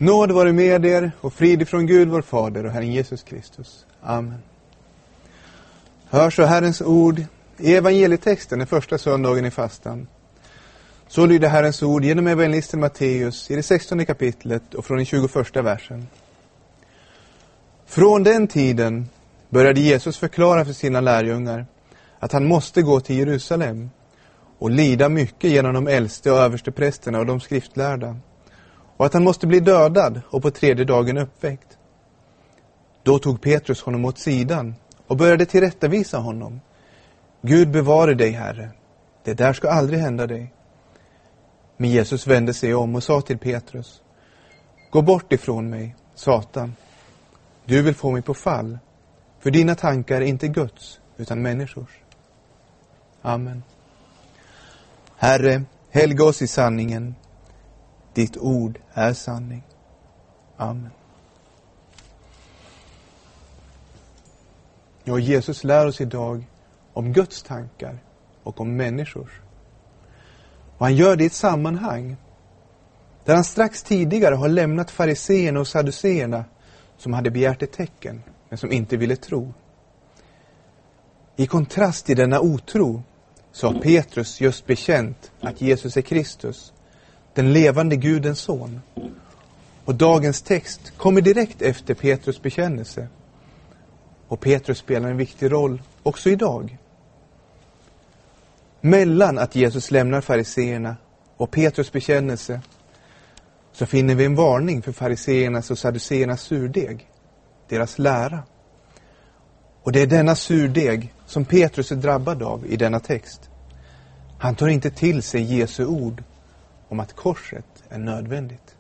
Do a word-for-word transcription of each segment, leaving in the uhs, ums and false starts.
Nåd vare med er och frid ifrån Gud vår Fader och Herren Jesus Kristus. Amen. Hör så Herrens ord i evangelietexten den första söndagen i fastan. Så lyder Herrens ord genom evangelisten Matteus i det sextonde kapitlet och från den tjugoförsta versen. Från den tiden började Jesus förklara för sina lärjungar att han måste gå till Jerusalem och lida mycket genom de äldste och översteprästerna och de skriftlärda, och att han måste bli dödad och på tredje dagen uppväckt. Då tog Petrus honom åt sidan och började tillrättavisa honom. Gud bevare dig, Herre. Det där ska aldrig hända dig. Men Jesus vände sig om och sa till Petrus: Gå bort ifrån mig, Satan. Du vill få mig på fall, för dina tankar är inte Guds utan människors. Amen. Herre, helga oss i sanningen. Ditt ord är sanning. Amen. Ja, Jesus lär oss idag om Guds tankar och om människors. Och han gör det i ett sammanhang där han strax tidigare har lämnat fariseerna och sadduceerna som hade begärt ett tecken men som inte ville tro. I kontrast till denna otro så har Petrus just bekänt att Jesus är Kristus, den levande Gudens son. Och dagens text kommer direkt efter Petrus bekännelse. Och Petrus spelar en viktig roll också idag. Mellan att Jesus lämnar fariseerna och Petrus bekännelse så finner vi en varning för fariseernas och sadduceernas surdeg, deras lära. Och det är denna surdeg som Petrus är drabbad av i denna text. Han tar inte till sig Jesu ord om att korset är nödvändigt.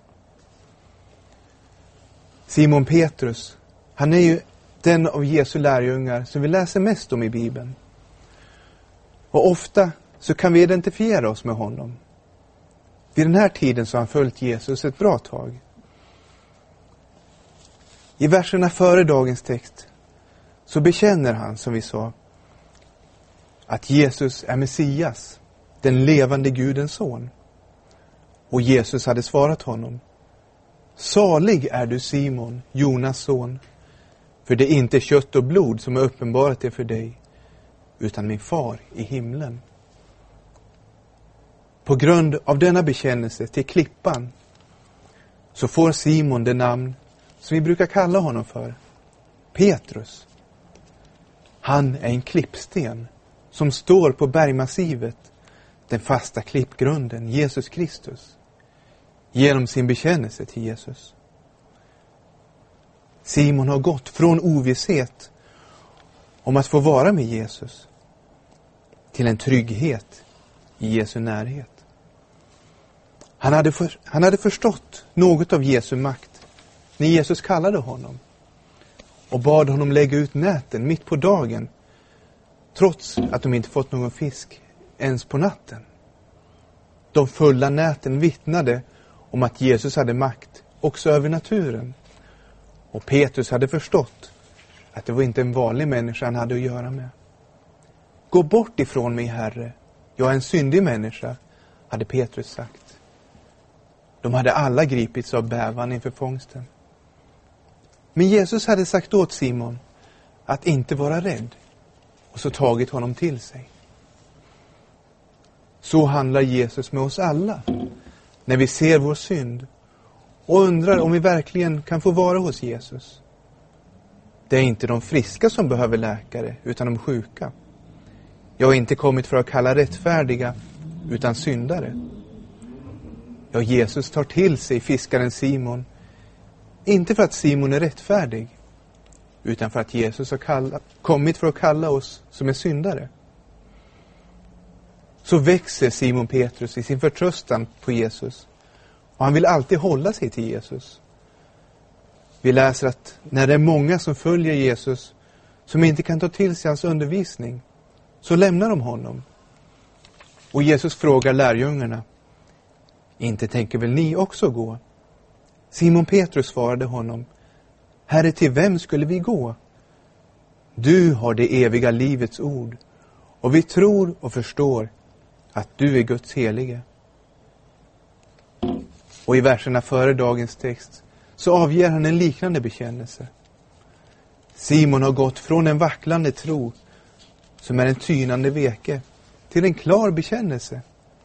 Simon Petrus, han är ju den av Jesu lärjungar som vi läser mest om i Bibeln. Och ofta så kan vi identifiera oss med honom. Vid den här tiden så har han följt Jesus ett bra tag. I verserna före dagens text så bekänner han, som vi sa, att Jesus är Messias, den levande Gudens son. Och Jesus hade svarat honom: Salig är du, Simon, Jonas son, för det är inte kött och blod som har uppenbarat det för dig, utan min far i himlen. På grund av denna bekännelse till klippan så får Simon det namn som vi brukar kalla honom för, Petrus. Han är en klippsten som står på bergmassivet, den fasta klippgrunden, Jesus Kristus, genom sin bekännelse till Jesus. Simon har gått från ovisshet om att få vara med Jesus till en trygghet i Jesu närhet. Han hade, för, han hade förstått något av Jesu makt när Jesus kallade honom och bad honom lägga ut näten mitt på dagen, trots att de inte fått någon fisk ens på natten. De fulla näten vittnade om att Jesus hade makt också över naturen. Och Petrus hade förstått att det var inte en vanlig människa han hade att göra med. Gå bort ifrån mig, Herre. Jag är en syndig människa, hade Petrus sagt. De hade alla gripits av bävan inför fångsten. Men Jesus hade sagt åt Simon att inte vara rädd och så tagit honom till sig. Så handlar Jesus med oss alla när vi ser vår synd och undrar om vi verkligen kan få vara hos Jesus. Det är inte de friska som behöver läkare utan de sjuka. Jag har inte kommit för att kalla rättfärdiga utan syndare. Ja, Jesus tar till sig fiskaren Simon, inte för att Simon är rättfärdig utan för att Jesus har kalla, kommit för att kalla oss som är syndare. Så växer Simon Petrus i sin förtröstan på Jesus. Och han vill alltid hålla sig till Jesus. Vi läser att när det är många som följer Jesus som inte kan ta till sig hans undervisning, så lämnar de honom. Och Jesus frågar lärjungarna: Inte tänker väl ni också gå? Simon Petrus svarade honom: Herre, till vem skulle vi gå? Du har det eviga livets ord, och vi tror och förstår att du är Guds helige. Och i verserna före dagens text så avger han en liknande bekännelse. Simon har gått från en vacklande tro som är en tynande veke till en klar bekännelse.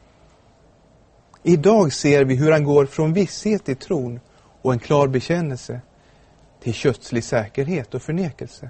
Idag ser vi hur han går från visshet i tron och en klar bekännelse till kötslig säkerhet och förnekelse.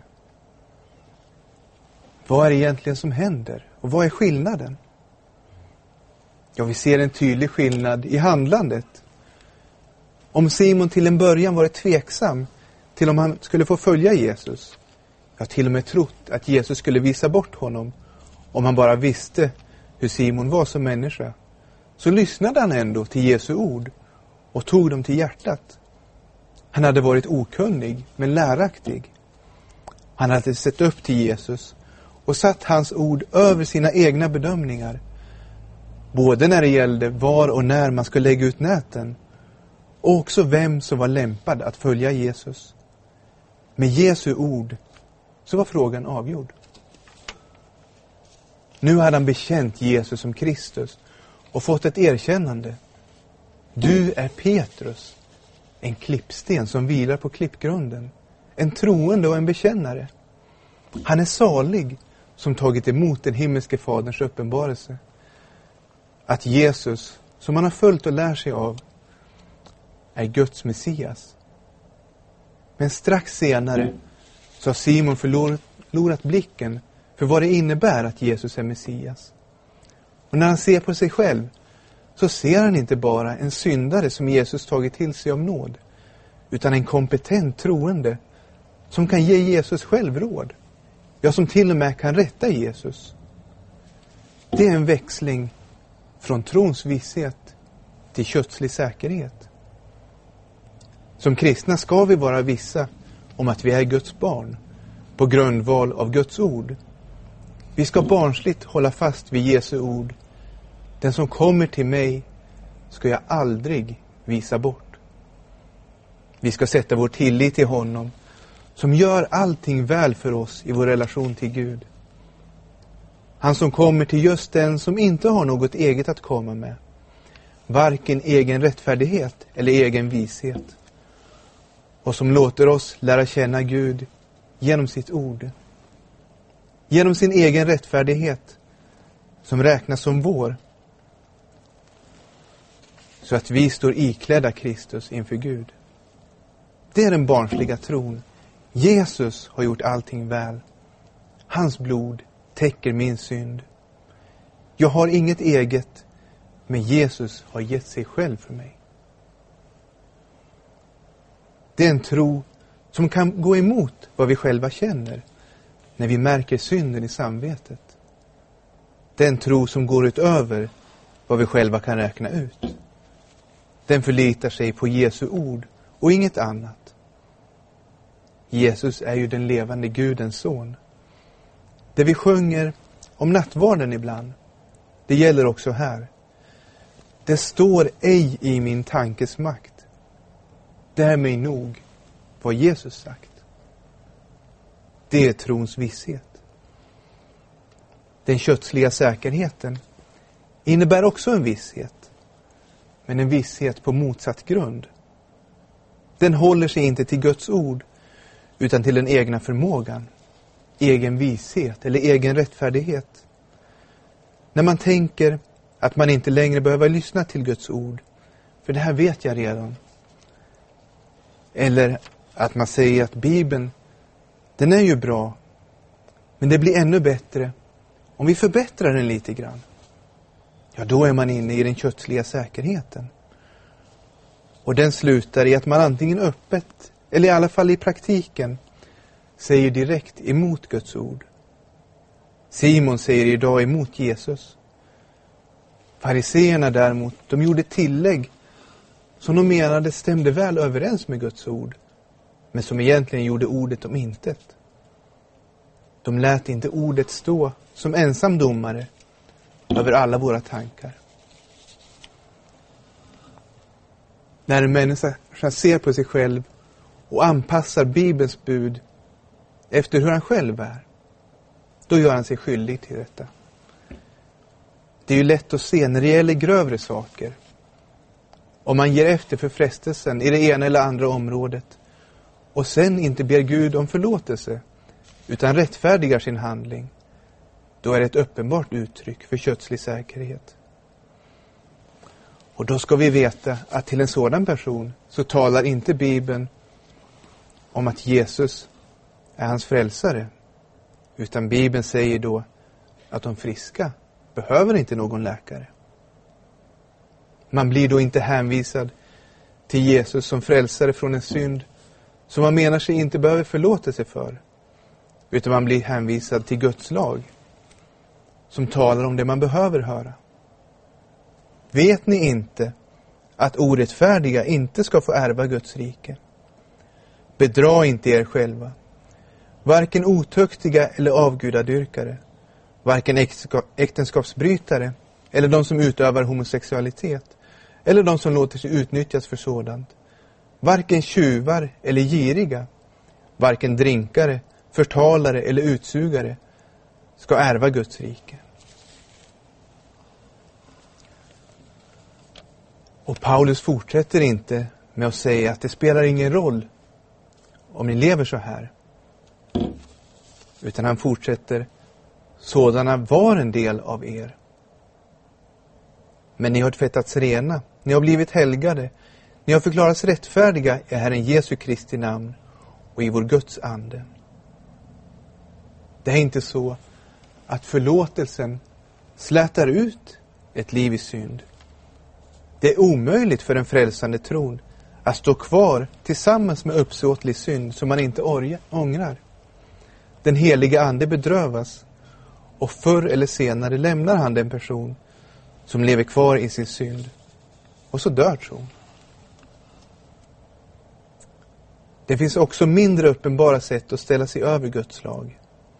Vad är det egentligen som händer? Och vad är skillnaden? Ja, vi ser en tydlig skillnad i handlandet. Om Simon till en början varit tveksam till om han skulle få följa Jesus, jag har till och med trott att Jesus skulle visa bort honom om han bara visste hur Simon var som människa, så lyssnade han ändå till Jesu ord och tog dem till hjärtat. Han hade varit okunnig men läraktig. Han hade sett upp till Jesus och satt hans ord över sina egna bedömningar, både när det gällde var och när man skulle lägga ut näten och också vem som var lämpad att följa Jesus. Med Jesu ord så var frågan avgjord. Nu hade han bekänt Jesus som Kristus och fått ett erkännande. Du är Petrus, en klippsten som vilar på klippgrunden, en troende och en bekännare. Han är salig som tagit emot den himmelske faderns uppenbarelse. Att Jesus, som han har följt och lär sig av, är Guds Messias. Men strax senare så har Simon förlorat, förlorat blicken för vad det innebär att Jesus är Messias. Och när han ser på sig själv så ser han inte bara en syndare som Jesus tagit till sig av nåd, utan en kompetent troende som kan ge Jesus självråd. Ja, som till och med kan rätta Jesus. Det är en växling från trons visshet till kötslig säkerhet. Som kristna ska vi vara vissa om att vi är Guds barn på grundval av Guds ord. Vi ska barnsligt hålla fast vid Jesu ord. Den som kommer till mig ska jag aldrig visa bort. Vi ska sätta vår tillit till honom som gör allting väl för oss i vår relation till Gud. Han som kommer till just den som inte har något eget att komma med. Varken egen rättfärdighet eller egen vishet. Och som låter oss lära känna Gud genom sitt ord. Genom sin egen rättfärdighet som räknas som vår. Så att vi står iklädda Kristus inför Gud. Det är den barnsliga tron. Jesus har gjort allting väl. Hans blod täcker min synd. Jag har inget eget, men Jesus har gett sig själv för mig. Det är en tro som kan gå emot vad vi själva känner när vi märker synden i samvetet. Det är en tro som går utöver vad vi själva kan räkna ut. Den förlitar sig på Jesu ord och inget annat. Jesus är ju den levande Gudens son. Det vi sjunger om nattvarden ibland, det gäller också här. Det står ej i min tankes makt. Det är mig nog vad Jesus sagt. Det är trons visshet. Den kötsliga säkerheten innebär också en visshet. Men en visshet på motsatt grund. Den håller sig inte till Guds ord utan till den egna förmågan, egen vishet eller egen rättfärdighet. När man tänker att man inte längre behöver lyssna till Guds ord, för det här vet jag redan. Eller att man säger att Bibeln, den är ju bra, men det blir ännu bättre om vi förbättrar den lite grann. Ja, då är man inne i den kötsliga säkerheten. Och den slutar i att man antingen öppet, eller i alla fall i praktiken, säger direkt emot Guds ord. Simon säger idag emot Jesus. Fariseerna däremot, de gjorde tillägg som de menade stämde väl överens med Guds ord, men som egentligen gjorde ordet om intet. De lät inte ordet stå som ensam domare över alla våra tankar. När en människa ser på sig själv och anpassar Bibelns bud efter hur han själv är, då gör han sig skyldig till detta. Det är ju lätt att se när det gäller grövre saker. om man ger efter för frestelsen i det ena eller andra området och sen inte ber Gud om förlåtelse utan rättfärdigar sin handling, då är det ett uppenbart uttryck för kötslig säkerhet. Och då ska vi veta att till en sådan person så talar inte Bibeln om att Jesus är hans frälsare, utan Bibeln säger då att de friska behöver inte någon läkare. Man blir då inte hänvisad till Jesus som frälsare från en synd som man menar sig inte behöver förlåtelse för, utan man blir hänvisad till Guds lag som talar om det man behöver höra. Vet ni inte att orättfärdiga inte ska få ärva Guds rike? Bedra inte er själva. Varken otuktiga eller avgudadyrkare, varken äktenskapsbrytare eller de som utövar homosexualitet eller de som låter sig utnyttjas för sådant, varken tjuvar eller giriga, varken drinkare, förtalare eller utsugare ska ärva Guds rike. Och Paulus fortsätter inte med att säga att det spelar ingen roll om ni lever så här. Utan han fortsätter: sådana var en del av er. Men ni har tvättats rena, ni har blivit helgade, ni har förklarats rättfärdiga i Herren Jesu Kristi namn och i vår Guds ande. Det är inte så att förlåtelsen slätar ut ett liv i synd. Det är omöjligt för en frälsande tron att stå kvar tillsammans med uppsåtlig synd som man inte ångrar. Den heliga ande bedrövas, och förr eller senare lämnar han den person som lever kvar i sin synd, och så dör tron. Det finns också mindre uppenbara sätt att ställa sig över Guds lag.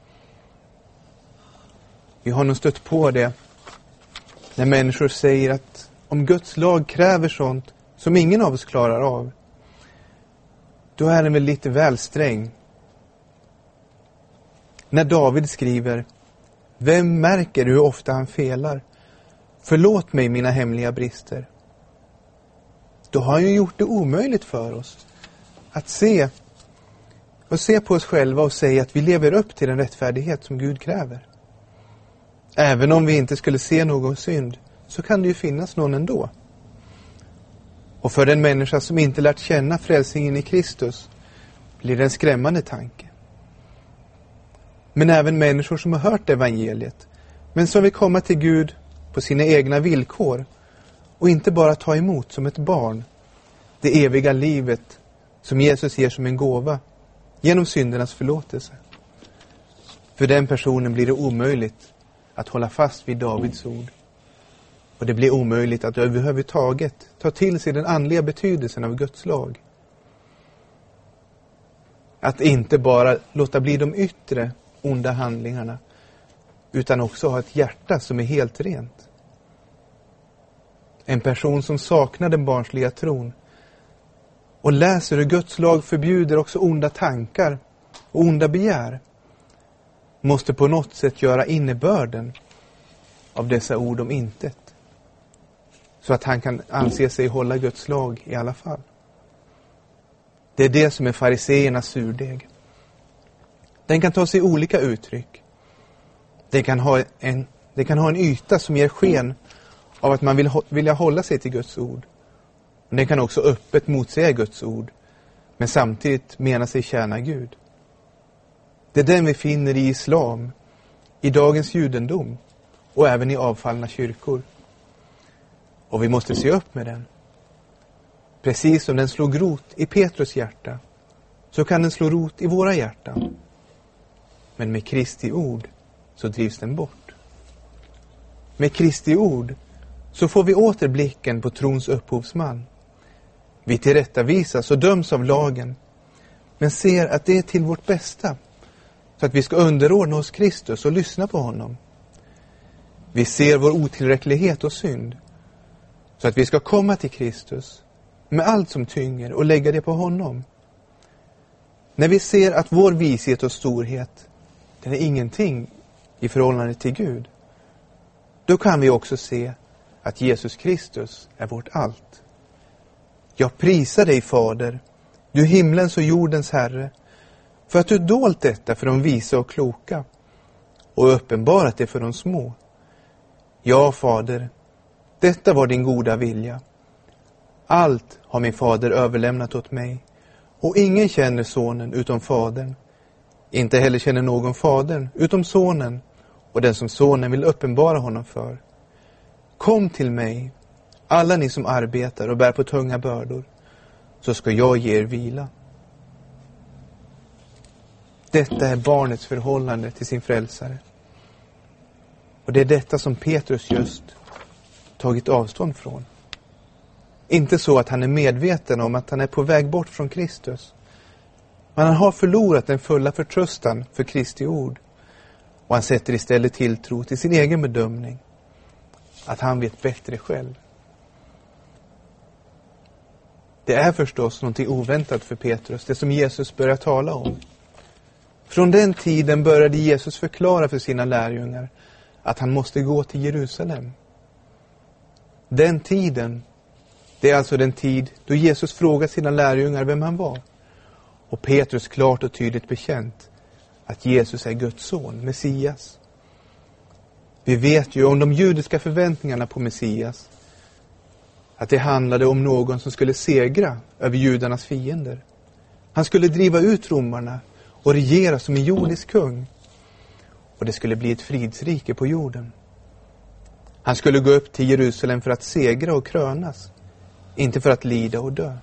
Vi har nog stött på det när människor säger att om Guds lag kräver sånt som ingen av oss klarar av, då är den väl lite väl sträng. När David skriver: vem märker hur ofta han felar? Förlåt mig mina hemliga brister. Då har han ju gjort det omöjligt för oss att se och se på oss själva och säga att vi lever upp till den rättfärdighet som Gud kräver. Även om vi inte skulle se någon synd, så kan det ju finnas någon ändå. Och för den människa som inte lärt känna frälsningen i Kristus blir det en skrämmande tanke. Men även människor som har hört evangeliet, men som vill komma till Gud på sina egna villkor och inte bara ta emot som ett barn det eviga livet som Jesus ger som en gåva genom syndernas förlåtelse. För den personen blir det omöjligt att hålla fast vid Davids ord. Och det blir omöjligt att överhuvudtaget ta till sig den andliga betydelsen av Guds lag. Att inte bara låta bli de yttre onda handlingarna, utan också ha ett hjärta som är helt rent. En person som saknar den barnsliga tron och läser hur Guds lag förbjuder också onda tankar och onda begär, måste på något sätt göra innebörden av dessa ord om intet, så att han kan anse sig hålla Guds lag i alla fall. Det är det som är fariseernas surdeg. Den kan ta sig olika uttryck. Det kan ha en, det kan ha en yta som ger sken av att man vill vilja hålla sig till Guds ord. Men den kan också öppet motsäga Guds ord, men samtidigt mena sig tjäna Gud. Det är den vi finner i islam, i dagens judendom och även i avfallna kyrkor. Och vi måste se upp med den. Precis som den slog rot i Petrus hjärta, så kan den slå rot i våra hjärtan. Men med Kristi ord så drivs den bort. Med Kristi ord så får vi åter blicken på trons upphovsman. Vi tillrättavisas och döms av lagen, men ser att det är till vårt bästa, så att vi ska underordna oss Kristus och lyssna på honom. Vi ser vår otillräcklighet och synd, så att vi ska komma till Kristus med allt som tynger och lägga det på honom. När vi ser att vår vishet och storhet, den är ingenting i förhållande till Gud, då kan vi också se att Jesus Kristus är vårt allt. Jag prisar dig, Fader, du himlens och jordens Herre, för att du dolt detta för de visa och kloka och uppenbarat det för de små. Ja, Fader, detta var din goda vilja. Allt har min fader överlämnat åt mig, och ingen känner sonen utom fadern. Inte heller känner någon fadern utom sonen, och den som sonen vill uppenbara honom för. Kom till mig, alla ni som arbetar och bär på tunga bördor, så ska jag ge er vila. Detta är barnets förhållande till sin frälsare. Och det är detta som Petrus just tagit avstånd från. Inte så att han är medveten om att han är på väg bort från Kristus. Men han har förlorat den fulla förtröstan för Kristi ord. Och han sätter istället tilltro till sin egen bedömning. Att han vet bättre själv. Det är förstås någonting oväntat för Petrus, det som Jesus börjar tala om. Från den tiden började Jesus förklara för sina lärjungar att han måste gå till Jerusalem. Den tiden, det är alltså den tid då Jesus frågade sina lärjungar vem han var. Och Petrus klart och tydligt bekänt att Jesus är Guds son, Messias. Vi vet ju om de judiska förväntningarna på Messias, att det handlade om någon som skulle segra över judarnas fiender. Han skulle driva ut romarna och regera som en jordisk kung. Och det skulle bli ett fridsrike på jorden. Han skulle gå upp till Jerusalem för att segra och krönas, inte för att lida och dö.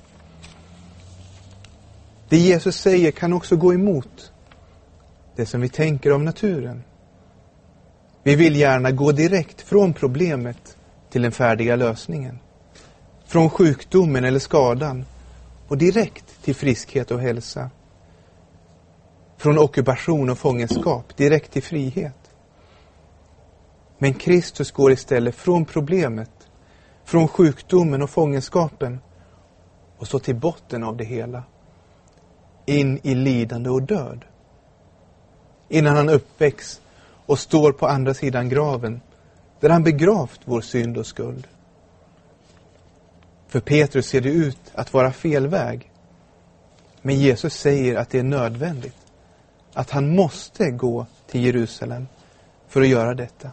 Det Jesus säger kan också gå emot det som vi tänker av naturen. Vi vill gärna gå direkt från problemet till den färdiga lösningen. Från sjukdomen eller skadan och direkt till friskhet och hälsa. Från ockupation och fångenskap direkt till frihet. Men Kristus går istället från problemet, från sjukdomen och fångenskapen och så till botten av det hela. In i lidande och död. Innan han uppväcks och står på andra sidan graven, där han begravt vår synd och skuld. För Petrus ser det ut att vara fel väg. Men Jesus säger att det är nödvändigt. Att han måste gå till Jerusalem för att göra detta.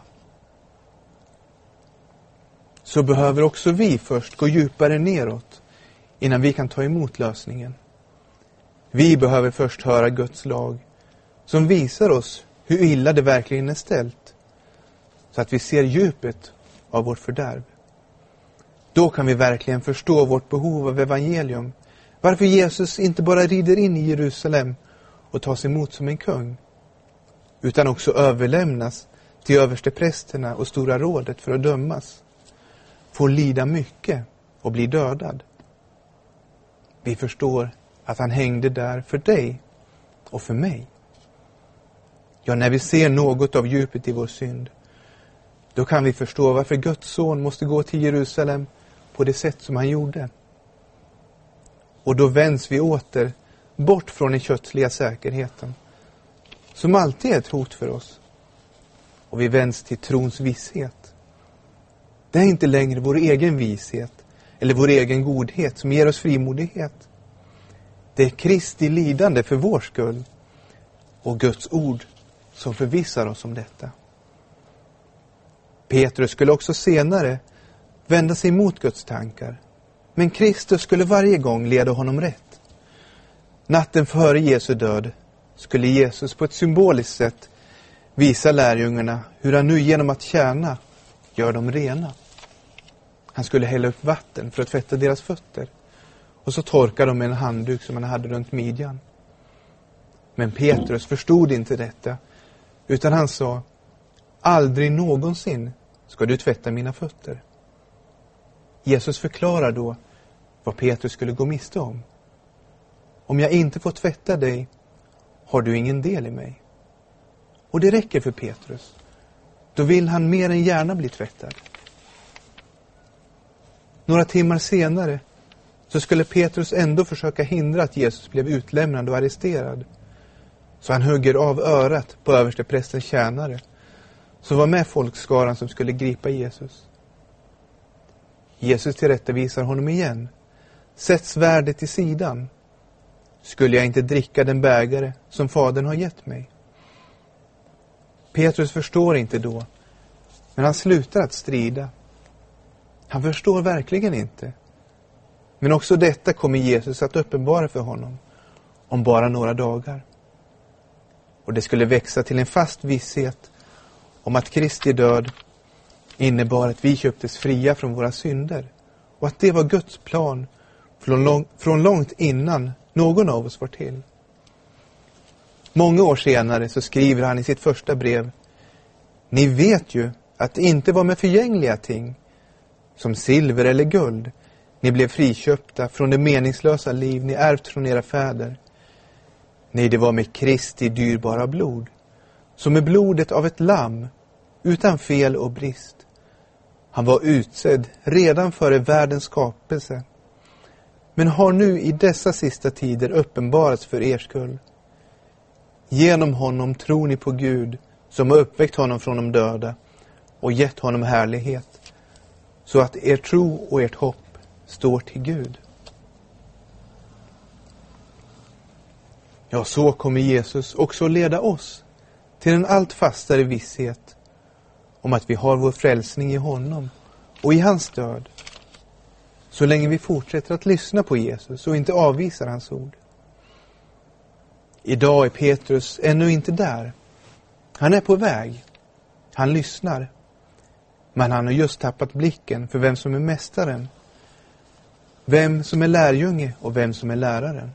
Så behöver också vi först gå djupare neråt innan vi kan ta emot lösningen. Vi behöver först höra Guds lag som visar oss hur illa det verkligen är ställt, så att vi ser djupet av vårt fördärv. Då kan vi verkligen förstå vårt behov av evangelium, varför Jesus inte bara rider in i Jerusalem och tas emot som en kung, utan också överlämnas till översteprästerna och stora rådet för att dömas, får lida mycket och bli dödad. Vi förstår att han hängde där för dig och för mig. Ja, när vi ser något av djupet i vår synd, då kan vi förstå varför Guds son måste gå till Jerusalem på det sätt som han gjorde. Och då vänds vi åter bort från den kötsliga säkerheten, som alltid är ett hot för oss. Och vi vänds till trons visshet. Det är inte längre vår egen vishet eller vår egen godhet som ger oss frimodighet. Det är Kristi lidande för vår skull och Guds ord som förvissar oss om detta. Petrus skulle också senare vända sig mot Guds tankar, men Kristus skulle varje gång leda honom rätt. Natten före Jesu död skulle Jesus på ett symboliskt sätt visa lärjungarna hur han nu genom att tjäna gör dem rena. Han skulle hälla upp vatten för att tvätta deras fötter, och så torkar de med en handduk som han hade runt midjan. Men Petrus förstod inte detta, utan han sa: aldrig någonsin ska du tvätta mina fötter. Jesus förklarar då vad Petrus skulle gå miste om. Om jag inte får tvätta dig, har du ingen del i mig. Och det räcker för Petrus. Då vill han mer än gärna bli tvättad. Några timmar senare så skulle Petrus ändå försöka hindra att Jesus blev utlämnad och arresterad. Så han hugger av örat på översteprästens tjänare, som var med folkskaran som skulle gripa Jesus. Jesus tillrättavisar honom igen, sätt svärdet i sidan. Skulle jag inte dricka den bägare som Fadern har gett mig? Petrus förstår inte då, men han slutar att strida. Han förstår verkligen inte. Men också detta kommer Jesus att uppenbara för honom om bara några dagar. Och det skulle växa till en fast visshet om att Kristi död innebar att vi köptes fria från våra synder. Och att det var Guds plan från, lång, från långt innan någon av oss var till. Många år senare så skriver han i sitt första brev: Ni vet ju att det inte var med förgängliga ting, som silver eller guld, ni blev friköpta från det meningslösa liv ni ärvt från era fäder. Nej, det var med Kristi dyrbara blod, som med blodet av ett lamm, utan fel och brist. Han var utsedd redan före världens skapelse, men har nu i dessa sista tider uppenbarats för er skull. Genom honom tror ni på Gud, som har uppväckt honom från de döda och gett honom härlighet, så att er tro och ert hopp står till Gud. Ja, så kommer Jesus också leda oss till en allt fastare visshet om att vi har vår frälsning i honom och i hans död, så länge vi fortsätter att lyssna på Jesus och inte avvisar hans ord. Idag är Petrus ännu inte där. Han är på väg. Han lyssnar. Men han har just tappat blicken för vem som är mästaren, vem som är lärjunge och vem som är läraren.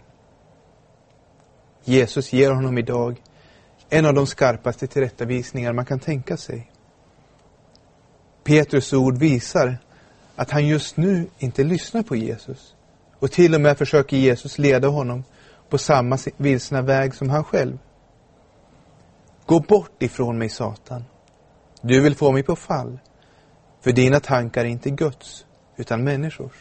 Jesus ger honom idag en av de skarpaste tillrättavisningar man kan tänka sig. Petrus ord visar att han just nu inte lyssnar på Jesus och till och med försöker Jesus leda honom på samma vilsna väg som han själv. Gå bort ifrån mig, Satan. Du vill få mig på fall, för dina tankar är inte Guds utan människors.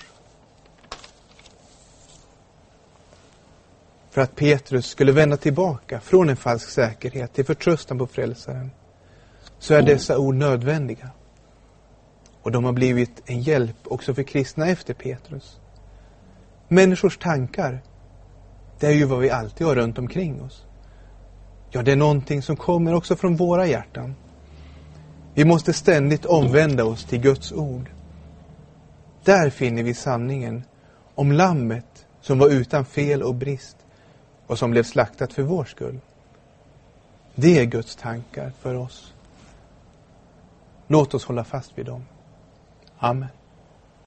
För att Petrus skulle vända tillbaka från en falsk säkerhet till förtröstan på frälsaren, så är dessa ord nödvändiga. Och de har blivit en hjälp också för kristna efter Petrus. Människors tankar, det är ju vad vi alltid har runt omkring oss. Ja, det är någonting som kommer också från våra hjärtan. Vi måste ständigt omvända oss till Guds ord. Där finner vi sanningen om lammet som var utan fel och brist och som blev slaktat för vår skull. Det är Guds tankar för oss. Låt oss hålla fast vid dem. Amen.